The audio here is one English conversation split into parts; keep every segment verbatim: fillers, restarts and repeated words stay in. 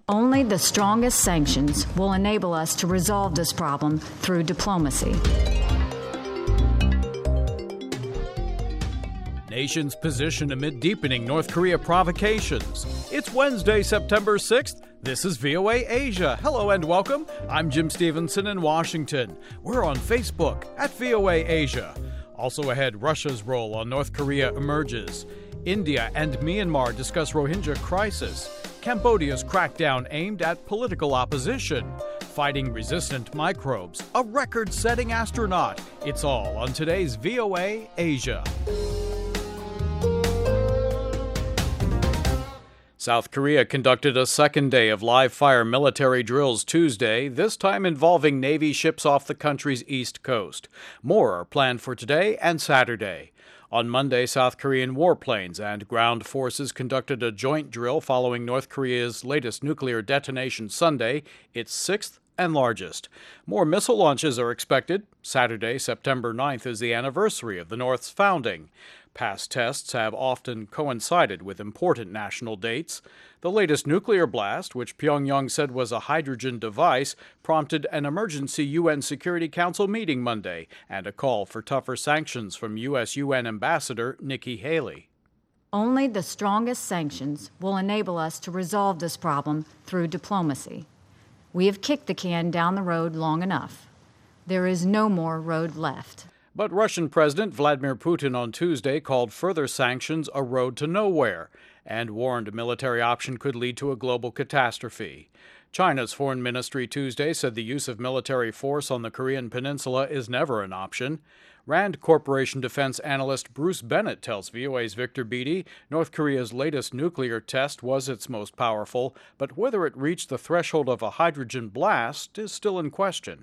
Only the strongest sanctions will enable us to resolve this problem through diplomacy. Nation's position amid deepening North Korea provocations. It's Wednesday, September sixth. This is V O A Asia. Hello and welcome. I'm Jim Stevenson in Washington. We're on Facebook at V O A Asia. Also ahead, Russia's role on North Korea emerges. India and Myanmar discuss Rohingya crisis. Cambodia's crackdown aimed at political opposition. Fighting resistant microbes. A record-setting astronaut. It's all on today's V O A Asia. South Korea conducted a second day of live-fire military drills Tuesday, this time involving Navy ships off the country's east coast. More are planned for today and Saturday. On Monday, South Korean warplanes and ground forces conducted a joint drill following North Korea's latest nuclear detonation Sunday, its sixth and largest. More missile launches are expected. Saturday, September ninth, is the anniversary of the North's founding. Past tests have often coincided with important national dates. The latest nuclear blast, which Pyongyang said was a hydrogen device, prompted an emergency U N Security Council meeting Monday and a call for tougher sanctions from U S U N Ambassador Nikki Haley. Only the strongest sanctions will enable us to resolve this problem through diplomacy. We have kicked the can down the road long enough. There is no more road left. But Russian President Vladimir Putin on Tuesday called further sanctions a road to nowhere and warned a military option could lead to a global catastrophe. China's foreign ministry Tuesday said the use of military force on the Korean peninsula is never an option. Rand Corporation defense analyst Bruce Bennett tells V O A's Victor Beattie North Korea's latest nuclear test was its most powerful, but whether it reached the threshold of a hydrogen blast is still in question.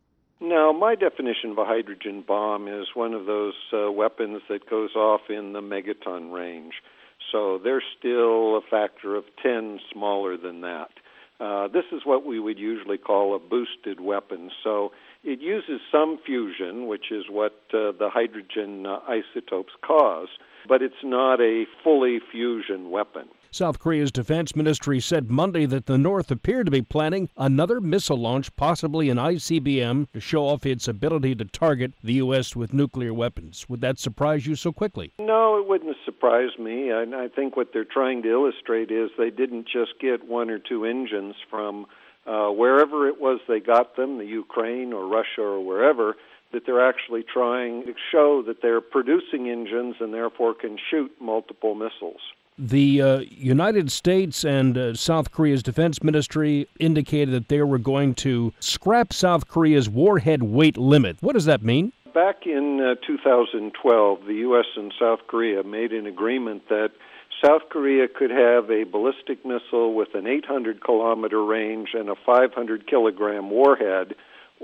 Now, my definition of a hydrogen bomb is one of those uh, weapons that goes off in the megaton range. So they're still a factor of ten smaller than that. Uh, this is what we would usually call a boosted weapon. So it uses some fusion, which is what uh, the hydrogen uh, isotopes cause, but it's not a fully fusion weapon. South Korea's defense ministry said Monday that the North appeared to be planning another missile launch, possibly an I C B M, to show off its ability to target the U S with nuclear weapons. Would that surprise you so quickly? No, it wouldn't surprise me. And I think what they're trying to illustrate is they didn't just get one or two engines from uh, wherever it was they got them, the Ukraine or Russia or wherever, that they're actually trying to show that they're producing engines and therefore can shoot multiple missiles. The uh, United States and uh, South Korea's defense ministry indicated that they were going to scrap South Korea's warhead weight limit. What does that mean? Back in uh, two thousand twelve, the U S and South Korea made an agreement that South Korea could have a ballistic missile with an eight hundred kilometer range and a five hundred kilogram warhead,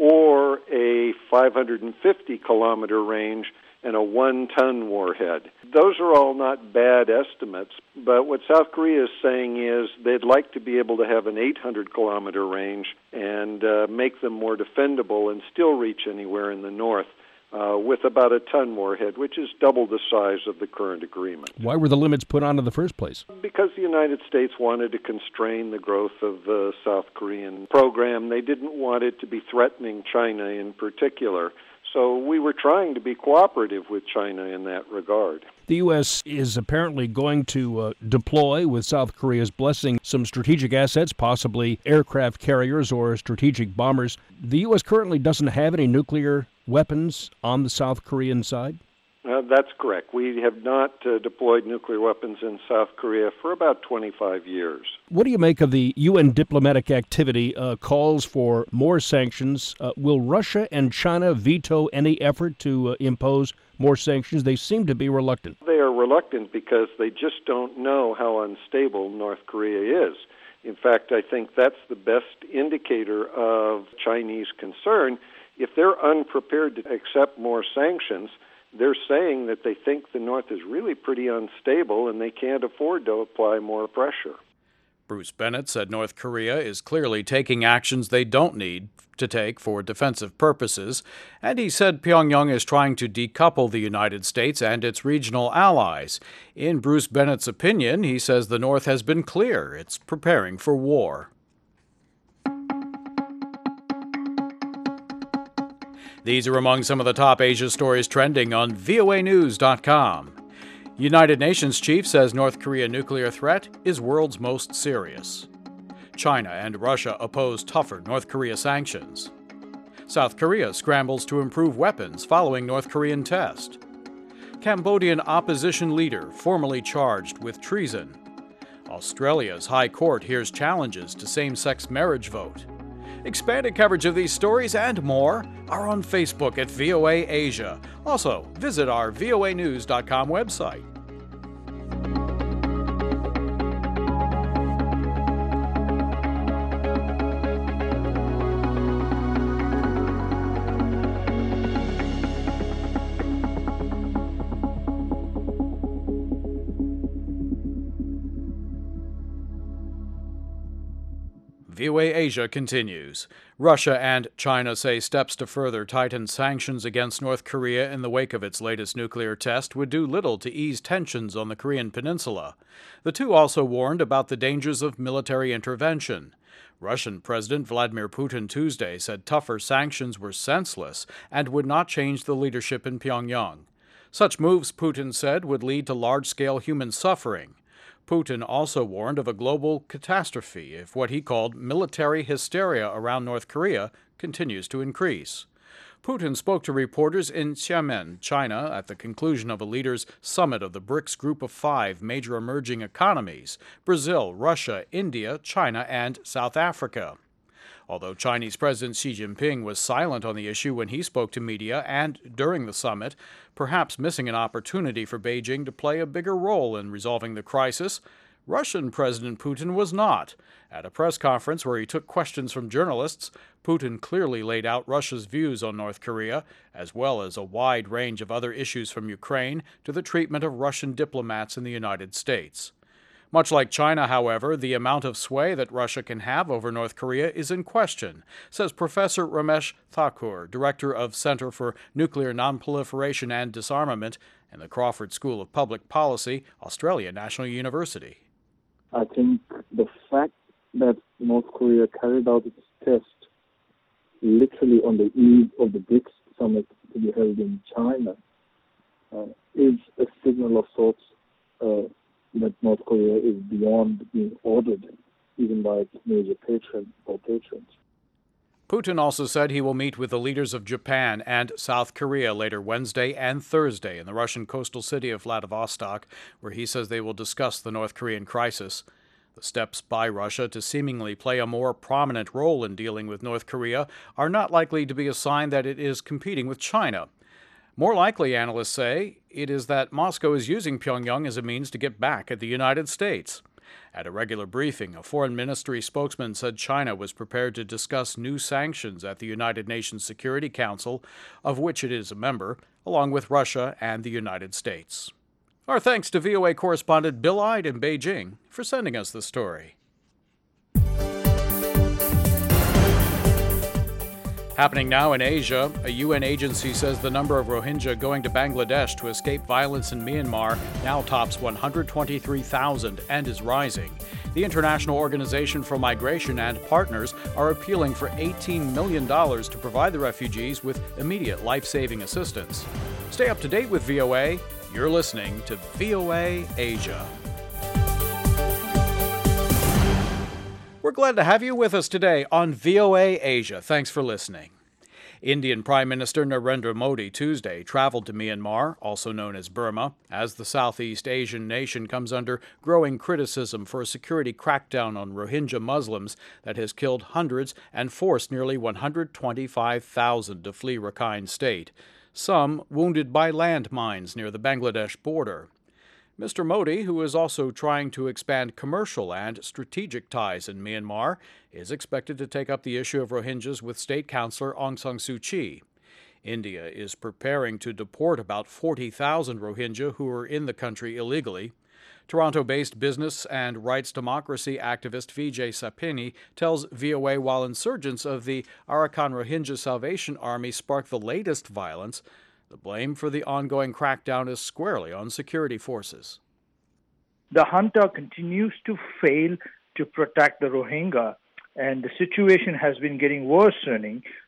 or a five hundred fifty kilometer range and a one-ton warhead. Those are all not bad estimates, but what South Korea is saying is they'd like to be able to have an eight hundred kilometer range and uh, make them more defendable and still reach anywhere in the north uh, with about a ton warhead, which is double the size of the current agreement. Why were the limits put on in the first place? Because the United States wanted to constrain the growth of the South Korean program. They didn't want it to be threatening China in particular. So we were trying to be cooperative with China in that regard. The U S is apparently going to uh, deploy, with South Korea's blessing, some strategic assets, possibly aircraft carriers or strategic bombers. The U S currently doesn't have any nuclear weapons on the South Korean side? Uh, that's correct. We have not uh, deployed nuclear weapons in South Korea for about twenty-five years. What do you make of the U N diplomatic activity, uh, calls for more sanctions? Uh, will Russia and China veto any effort to uh, impose more sanctions? They seem to be reluctant. They are reluctant because they just don't know how unstable North Korea is. In fact, I think that's the best indicator of Chinese concern. If they're unprepared to accept more sanctions, they're saying that they think the North is really pretty unstable and they can't afford to apply more pressure. Bruce Bennett said North Korea is clearly taking actions they don't need to take for defensive purposes, and he said Pyongyang is trying to decouple the United States and its regional allies. In Bruce Bennett's opinion, he says the North has been clear it's preparing for war. These are among some of the top Asia stories trending on V O A news dot com. United Nations chief says North Korea nuclear threat is world's most serious. China and Russia oppose tougher North Korea sanctions. South Korea scrambles to improve weapons following North Korean test. Cambodian opposition leader formally charged with treason. Australia's High Court hears challenges to same-sex marriage vote. Expanded coverage of these stories and more are on Facebook at V O A Asia. Also, visit our V O A news dot com website. V O A Asia continues. Russia and China say steps to further tighten sanctions against North Korea in the wake of its latest nuclear test would do little to ease tensions on the Korean peninsula. The two also warned about the dangers of military intervention. Russian President Vladimir Putin Tuesday said tougher sanctions were senseless and would not change the leadership in Pyongyang. Such moves, Putin said, would lead to large-scale human suffering. Putin also warned of a global catastrophe if what he called military hysteria around North Korea continues to increase. Putin spoke to reporters in Xiamen, China, at the conclusion of a leaders' summit of the BRICS group of five major emerging economies: Brazil, Russia, India, China, and South Africa. Although Chinese President Xi Jinping was silent on the issue when he spoke to media and during the summit, perhaps missing an opportunity for Beijing to play a bigger role in resolving the crisis, Russian President Putin was not. At a press conference where he took questions from journalists, Putin clearly laid out Russia's views on North Korea, as well as a wide range of other issues from Ukraine to the treatment of Russian diplomats in the United States. Much like China, however, the amount of sway that Russia can have over North Korea is in question, says Professor Ramesh Thakur, director of Center for Nuclear Nonproliferation and Disarmament in the Crawford School of Public Policy, Australia National University. I think the fact that North Korea carried out its test literally on the eve of the BRICS summit to be held in China uh, is a signal of sorts uh, that North Korea is beyond being ordered, even by its major patron or patrons. Putin also said he will meet with the leaders of Japan and South Korea later Wednesday and Thursday in the Russian coastal city of Vladivostok, where he says they will discuss the North Korean crisis. The steps by Russia to seemingly play a more prominent role in dealing with North Korea are not likely to be a sign that it is competing with China. More likely, analysts say, it is that Moscow is using Pyongyang as a means to get back at the United States. At a regular briefing, a foreign ministry spokesman said China was prepared to discuss new sanctions at the United Nations Security Council, of which it is a member, along with Russia and the United States. Our thanks to V O A correspondent Bill Ide in Beijing for sending us the story. Happening now in Asia, a U N agency says the number of Rohingya going to Bangladesh to escape violence in Myanmar now tops one hundred twenty-three thousand and is rising. The International Organization for Migration and partners are appealing for eighteen million dollars to provide the refugees with immediate life-saving assistance. Stay up to date with V O A. You're listening to V O A Asia. We're glad to have you with us today on V O A Asia. Thanks for listening. Indian Prime Minister Narendra Modi Tuesday traveled to Myanmar, also known as Burma, as the Southeast Asian nation comes under growing criticism for a security crackdown on Rohingya Muslims that has killed hundreds and forced nearly one hundred twenty-five thousand to flee Rakhine State, some wounded by landmines near the Bangladesh border. Mister Modi, who is also trying to expand commercial and strategic ties in Myanmar, is expected to take up the issue of Rohingyas with State Councillor Aung San Suu Kyi. India is preparing to deport about forty thousand Rohingya who are in the country illegally. Toronto-based business and rights democracy activist Vijay Sapini tells V O A while insurgents of the Arakan Rohingya Salvation Army sparked the latest violence, the blame for the ongoing crackdown is squarely on security forces. The junta continues to fail to protect the Rohingya, and the situation has been getting worsening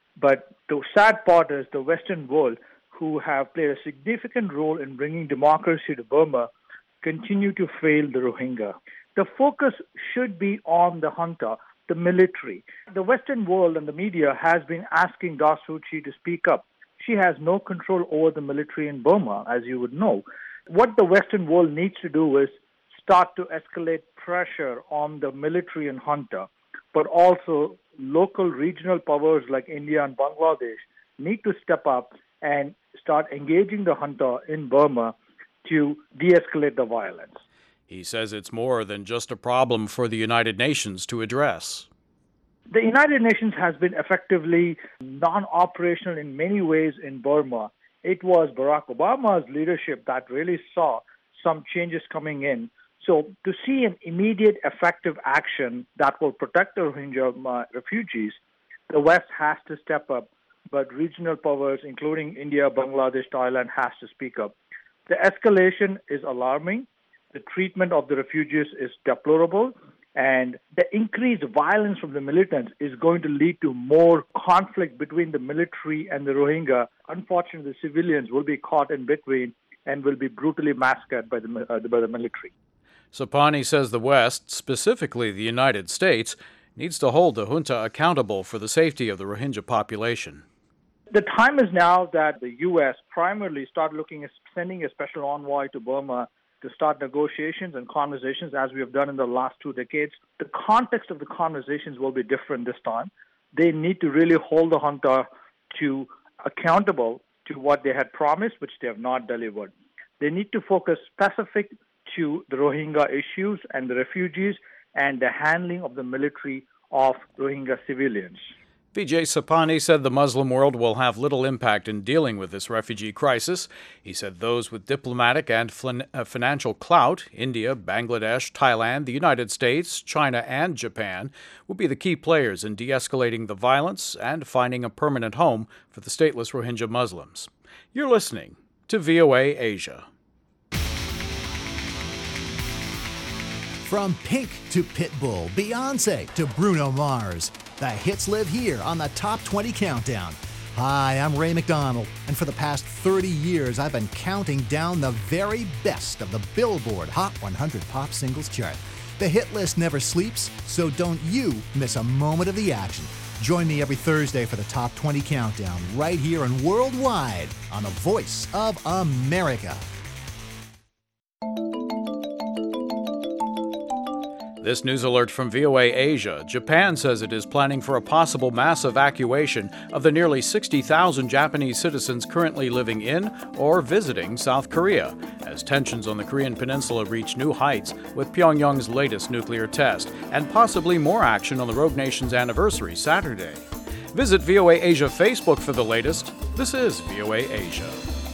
But the sad part is the Western world, who have played a significant role in bringing democracy to Burma, continue to fail the Rohingya. The focus should be on the junta, the military. The Western world and the media has been asking Daw Suu Kyi to speak up. She has no control over the military in Burma, as you would know. What the Western world needs to do is start to escalate pressure on the military and junta, but also local regional powers like India and Bangladesh need to step up and start engaging the junta in Burma to de-escalate the violence. He says it's more than just a problem for the United Nations to address. The United Nations has been effectively non-operational in many ways in Burma. It was Barack Obama's leadership that really saw some changes coming in. So to see an immediate effective action that will protect the Rohingya uh, refugees, the West has to step up, but regional powers, including India, Bangladesh, Thailand, has to speak up. The escalation is alarming. The treatment of the refugees is deplorable. And the increased violence from the militants is going to lead to more conflict between the military and the Rohingya. Unfortunately, the civilians will be caught in between and will be brutally massacred by the, uh, by the military. Sapani says the West, specifically the United States, needs to hold the junta accountable for the safety of the Rohingya population. The time is now that the U S primarily start looking at sending a special envoy to Burma to start negotiations and conversations as we have done in the last two decades. The context of the conversations will be different this time. They need to really hold the junta to accountable to what they had promised, which they have not delivered. They need to focus specific to the Rohingya issues and the refugees and the handling of the military of Rohingya civilians. Vijay Sapani said the Muslim world will have little impact in dealing with this refugee crisis. He said those with diplomatic and financial clout, India, Bangladesh, Thailand, the United States, China, and Japan, will be the key players in de-escalating the violence and finding a permanent home for the stateless Rohingya Muslims. You're listening to V O A Asia. From Pink to Pitbull, Beyonce to Bruno Mars, the hits live here on the Top twenty Countdown. Hi, I'm Ray McDonald, and for the past thirty years, I've been counting down the very best of the Billboard Hot one hundred Pop Singles chart. The hit list never sleeps, so don't you miss a moment of the action. Join me every Thursday for the Top twenty Countdown, right here and worldwide on the Voice of America. This news alert from V O A Asia. Japan says it is planning for a possible mass evacuation of the nearly sixty thousand Japanese citizens currently living in or visiting South Korea, as tensions on the Korean peninsula reach new heights with Pyongyang's latest nuclear test, and possibly more action on the rogue nation's anniversary Saturday. Visit V O A Asia Facebook for the latest. This is V O A Asia.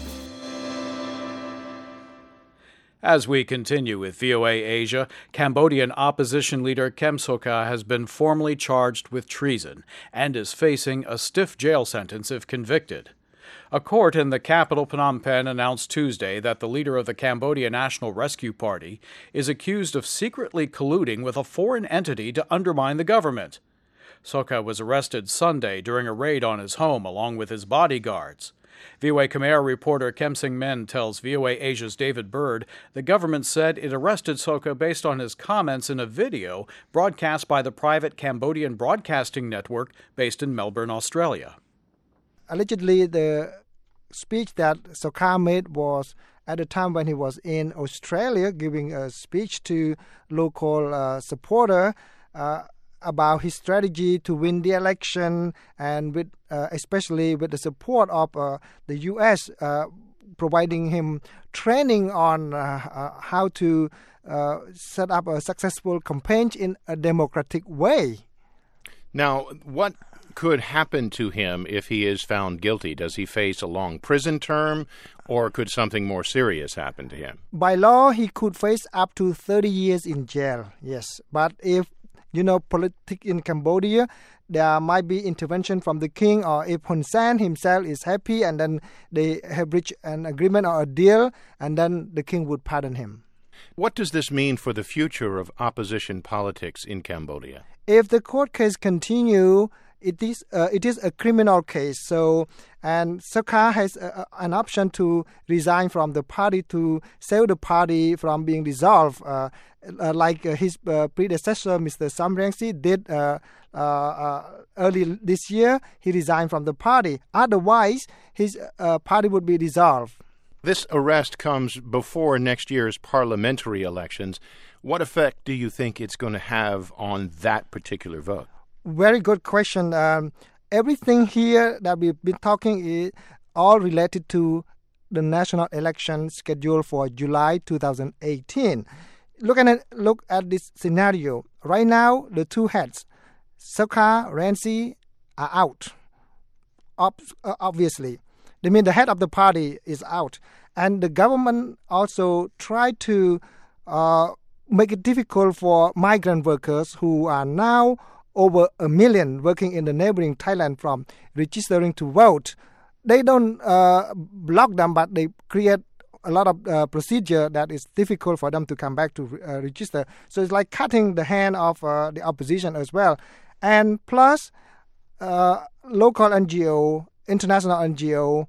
As we continue with V O A Asia, Cambodian opposition leader Kem Sokha has been formally charged with treason and is facing a stiff jail sentence if convicted. A court in the capital Phnom Penh announced Tuesday that the leader of the Cambodia National Rescue Party is accused of secretly colluding with a foreign entity to undermine the government. Sokha was arrested Sunday during a raid on his home along with his bodyguards. V O A Khmer reporter Kem Sing Men tells V O A Asia's David Bird the government said it arrested Sokha based on his comments in a video broadcast by the private Cambodian Broadcasting Network based in Melbourne, Australia. Allegedly, the speech that Sokha made was at the time when he was in Australia giving a speech to local uh, supporter uh, about his strategy to win the election, and with uh, especially with the support of uh, the U S uh, providing him training on uh, uh, how to uh, set up a successful campaign in a democratic way. Now, what could happen to him if he is found guilty? Does he face a long prison term, or could something more serious happen to him? By law, he could face up to thirty years in jail, yes. But if You know, politics in Cambodia, there might be intervention from the king, or if Hun Sen himself is happy and then they have reached an agreement or a deal, and then the king would pardon him. What does this mean for the future of opposition politics in Cambodia? If the court case continue, it is uh, it is a criminal case. So, and Sokha has uh, an option to resign from the party to save the party from being dissolved, uh, uh, like uh, his uh, predecessor, Mister Sam Rainsy, did uh, uh, uh, early this year. He resigned from the party. Otherwise, his uh, party would be dissolved. This arrest comes before next year's parliamentary elections. What effect do you think it's going to have on that particular vote? Very good question. Um, everything here that we've been talking is all related to the national election scheduled for July twenty eighteen. Look at it, look at this scenario. Right now, the two heads, Sokha, Rainsy, are out. Ob- obviously. I mean, the head of the party is out. And the government also tried to uh, make it difficult for migrant workers who are now over a million working in the neighboring Thailand from registering to vote. They don't uh, block them, but they create a lot of uh, procedure that is difficult for them to come back to uh, register. So it's like cutting the hand of uh, the opposition as well. And plus, uh, local N G O, international N G O,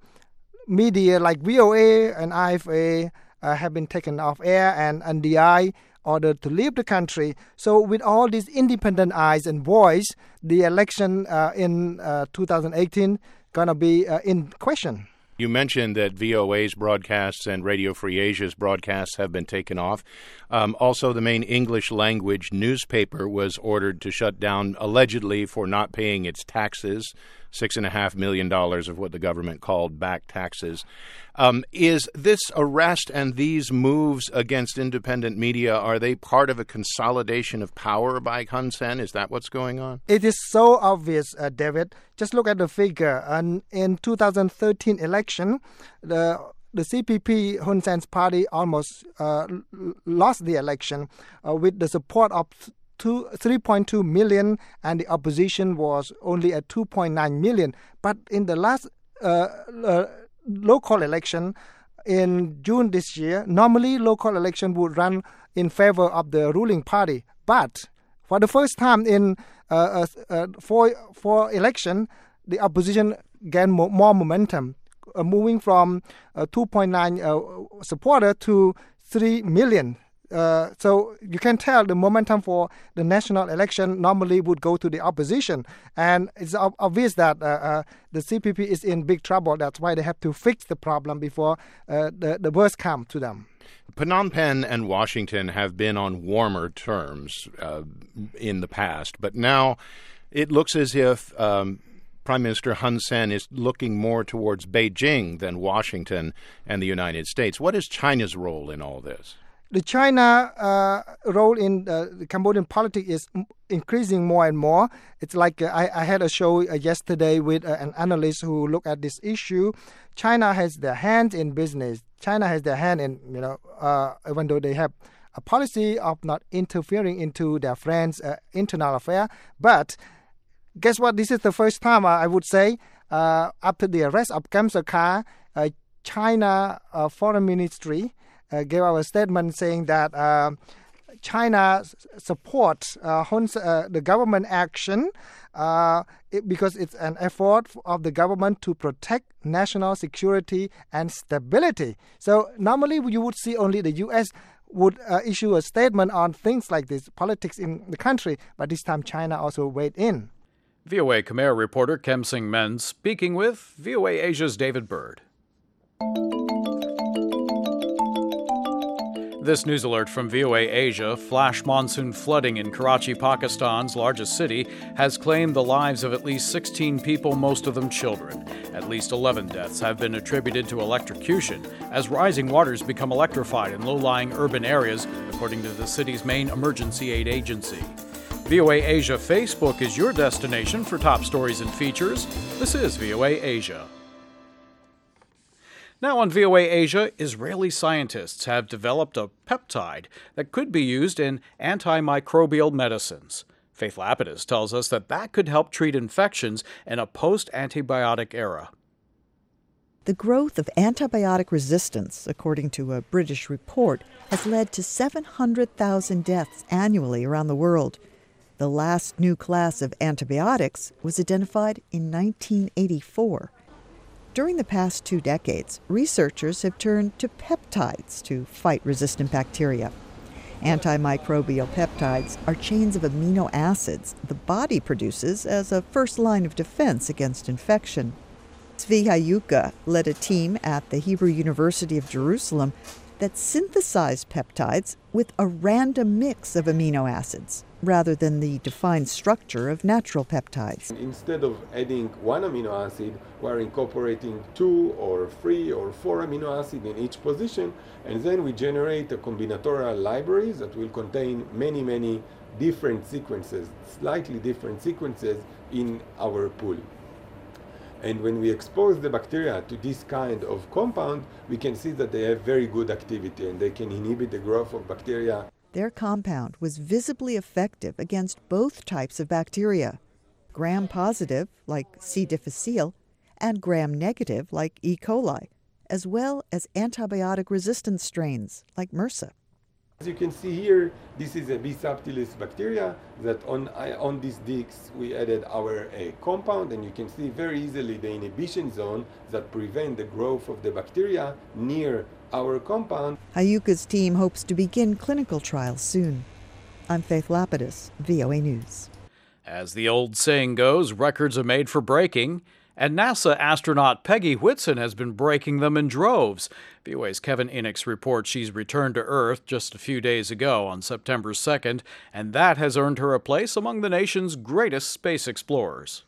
media like V O A and I F A uh, have been taken off air, and N D I ordered to leave the country. So with all these independent eyes and voice, the election uh, in uh, two thousand eighteen going to be uh, in question. You mentioned that V O A's broadcasts and Radio Free Asia's broadcasts have been taken off. Um, also, the main English language newspaper was ordered to shut down, allegedly for not paying its taxes, six and a half million dollars of what the government called back taxes. Um, is this arrest and these moves against independent media, are they part of a consolidation of power by Hun Sen? Is that what's going on? It is so obvious, uh, David. Just look at the figure. And in two thousand thirteen election, the the C P P, Hun Sen's party, almost uh, lost the election uh, with the support of Two, three point two million, and the opposition was only at two point nine million. But in the last uh, uh, local election in June this year, normally local election would run in favor of the ruling party. But for the first time in uh, uh, uh, four, four election, the opposition gained more, more momentum, uh, moving from uh, two point nine uh, supporter to three million. Uh, so you can tell the momentum for the national election normally would go to the opposition. And it's ob- obvious that uh, uh, the C P P is in big trouble. That's why they have to fix the problem before uh, the, the worst comes to them. Phnom Penh and Washington have been on warmer terms uh, in the past, but now it looks as if um, Prime Minister Hun Sen is looking more towards Beijing than Washington and the United States. What is China's role in all this? The China uh, role in uh, the Cambodian politics is m- increasing more and more. It's like uh, I, I had a show uh, yesterday with uh, an analyst who looked at this issue. China has their hand in business. China has their hand in, you know, uh, even though they have a policy of not interfering into their friends' uh, internal affair. But guess what? This is the first time, uh, I would say, uh, after the arrest of Kem Sokha, uh, China uh, Foreign Ministry Uh, gave out a statement saying that uh, China supports uh, uh, the government action uh, it, because it's an effort of the government to protect national security and stability. So normally you would see only the U S would uh, issue a statement on things like this, politics in the country, but this time China also weighed in. V O A Khmer reporter Kem Sing Men speaking with V O A Asia's David Bird. This news alert from V O A Asia: flash monsoon flooding in Karachi, Pakistan's largest city, has claimed the lives of at least sixteen people, most of them children. At least eleven deaths have been attributed to electrocution as rising waters become electrified in low-lying urban areas, according to the city's main emergency aid agency. V O A Asia Facebook is your destination for top stories and features. This is V O A Asia. Now on V O A Asia, Israeli scientists have developed a peptide that could be used in antimicrobial medicines. Faith Lapidus tells us that that could help treat infections in a post-antibiotic era. The growth of antibiotic resistance, according to a British report, has led to seven hundred thousand deaths annually around the world. The last new class of antibiotics was identified in nineteen eighty-four. During the past two decades, researchers have turned to peptides to fight resistant bacteria. Antimicrobial peptides are chains of amino acids the body produces as a first line of defense against infection. Zvi Hayuka led a team at the Hebrew University of Jerusalem that synthesized peptides with a random mix of amino acids, rather than the defined structure of natural peptides. Instead of adding one amino acid, we're incorporating two or three or four amino acids in each position, and then we generate a combinatorial library that will contain many, many different sequences, slightly different sequences in our pool. And when we expose the bacteria to this kind of compound, we can see that they have very good activity and they can inhibit the growth of bacteria. Their compound was visibly effective against both types of bacteria, gram-positive, like C. difficile, and gram-negative, like E. coli, as well as antibiotic-resistant strains, like MRSA. As you can see here, this is a B. subtilis bacteria that on, on these discs we added our uh, compound, and you can see very easily the inhibition zone that prevent the growth of the bacteria near our compound. Hayuka's team hopes to begin clinical trials soon. I'm Faith Lapidus, V O A News. As the old saying goes, records are made for breaking, and NASA astronaut Peggy Whitson has been breaking them in droves. V O A's Kevin Inix reports she's returned to Earth just a few days ago on September second, and that has earned her a place among the nation's greatest space explorers.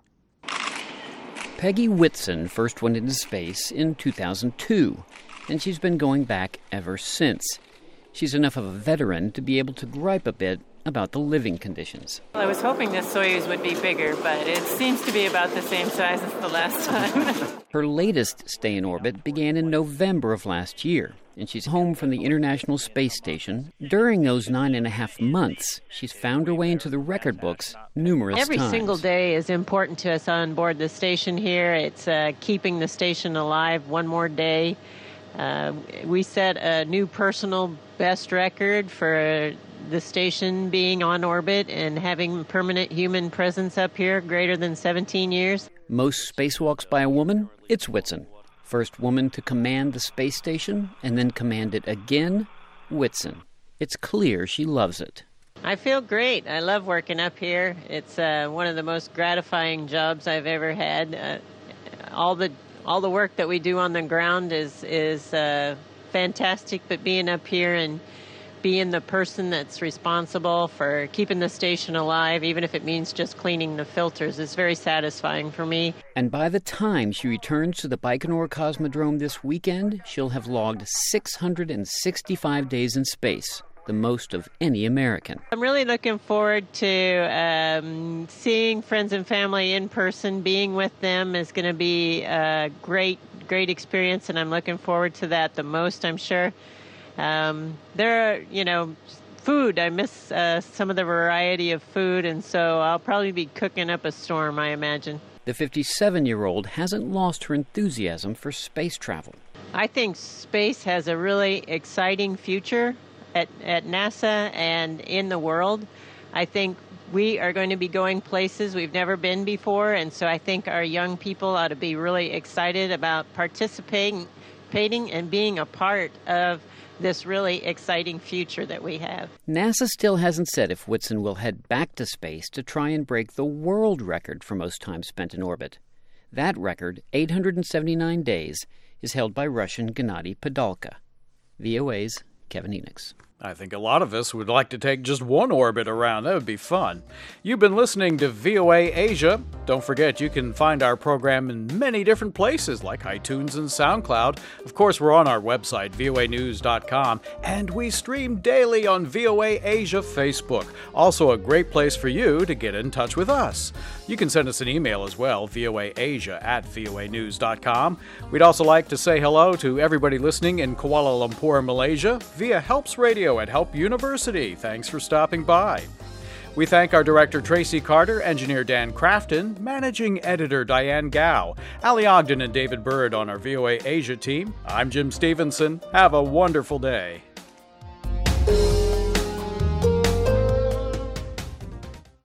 Peggy Whitson first went into space in two thousand two, and she's been going back ever since. She's enough of a veteran to be able to gripe a bit about the living conditions. Well, I was hoping this Soyuz would be bigger, but it seems to be about the same size as the last time. Her latest stay in orbit began in November of last year, and she's home from the International Space Station. During those nine and a half months, she's found her way into the record books numerous Every times. Every single day is important to us on board the station here. It's uh, keeping the station alive one more day. Uh, we set a new personal best record for the station being on orbit and having permanent human presence up here greater than seventeen years. Most spacewalks by a woman, it's Whitson. First woman to command the space station and then command it again, Whitson. It's clear she loves it. I feel great. I love working up here. It's uh, one of the most gratifying jobs I've ever had. Uh, all the all the work that we do on the ground is is uh, fantastic, but being up here and being the person that's responsible for keeping the station alive, even if it means just cleaning the filters, is very satisfying for me. And by the time she returns to the Baikonur Cosmodrome this weekend, she'll have logged six hundred sixty-five days in space, the most of any American. I'm really looking forward to um, seeing friends and family in person. Being with them is going to be a great, great experience, and I'm looking forward to that the most, I'm sure. Um, there are, you know, food. I miss uh, some of the variety of food, and so I'll probably be cooking up a storm, I imagine. The fifty-seven-year-old hasn't lost her enthusiasm for space travel. I think space has a really exciting future at, at NASA and in the world. I think we are going to be going places we've never been before, and so I think our young people ought to be really excited about participating participating and being a part of this really exciting future that we have. NASA still hasn't said if Whitson will head back to space to try and break the world record for most time spent in orbit. That record, eight hundred seventy-nine days, is held by Russian Gennady Padalka. V O A's Kevin Inix. I think a lot of us would like to take just one orbit around. That would be fun. You've been listening to V O A Asia. Don't forget you can find our program in many different places like iTunes and SoundCloud. Of course, we're on our website, V O A news dot com, and we stream daily on V O A Asia Facebook. Also a great place for you to get in touch with us. You can send us an email as well, V O A Asia at V O A news dot com. We'd also like to say hello to everybody listening in Kuala Lumpur, Malaysia, via Helps Radio at Help University. Thanks for stopping by. We thank our director, Tracy Carter, engineer Dan Crafton, managing editor Diane Gao, Ali Ogden and David Bird on our V O A Asia team. I'm Jim Stevenson. Have a wonderful day.